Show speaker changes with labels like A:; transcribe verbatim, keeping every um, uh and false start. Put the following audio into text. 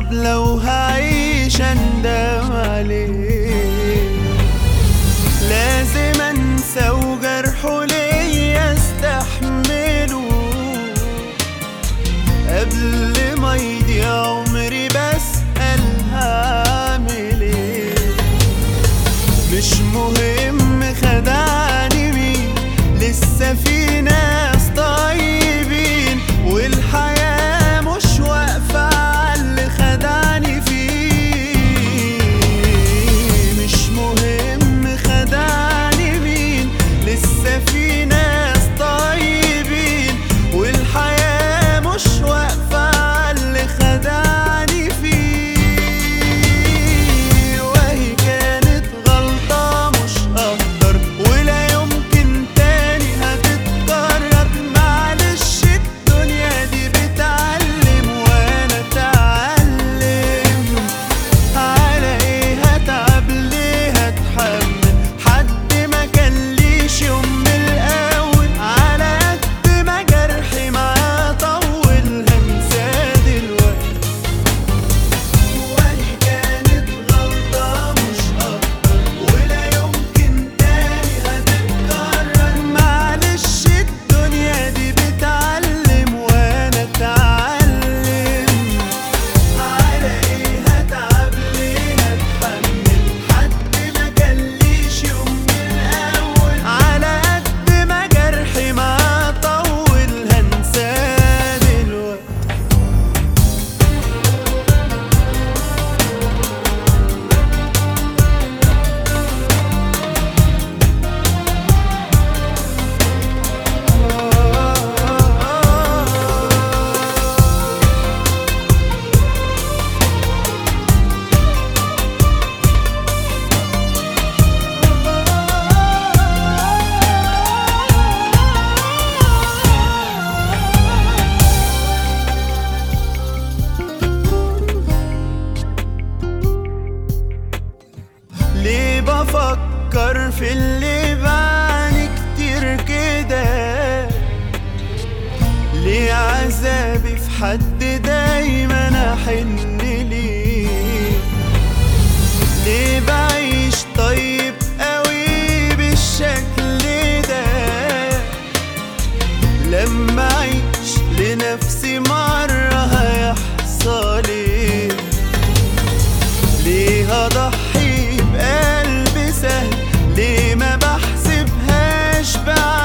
A: طيب لو هعيش اندم عليه، لازم انسى وجرحه ليا استحمله قبل ما يضيع عمري بسأل هعمل ايه. مش مهم خدعني مين، لسه في ناس طيبين، والحياة مش واقفة عاللي خدعني فيه. مش مهم خدعني مين، لسه في ناس طيبين، والحياة مش واقفة عاللي خدعني فيه. وهي كانت غلطة مش هقدر ولا يمكن تاني هتتكرر، معلش الدنيا دي بتعلم وانا اتعلم. على ايه هتعب ليه هتحمل حد ما كان ليش يوم من الاول، على قد ما جرحي معاه طول هنساه دلوقتي. وهي كانت غلطة مش هقدر ولا يمكن تاني هتتكرر، معلش الدنيا دي بتعلم وانا اتعلم. على ايه هتعب ليه هتحمل حد ما كان ليش يوم من الاول، على قد ما جرحي معاه طول هنساه دلوقتي. ليه بفكر في اللي بعاني كتير كده؟ ليه عذابي في حد دايما احن ليه؟ ليه بعيش طيب قوي بالشكل ده؟ لما اعيش لنفسي مرة هيحصل ايه؟ ليه هضحي بقلبي سهل؟ ليه ما بحسبهاش بعد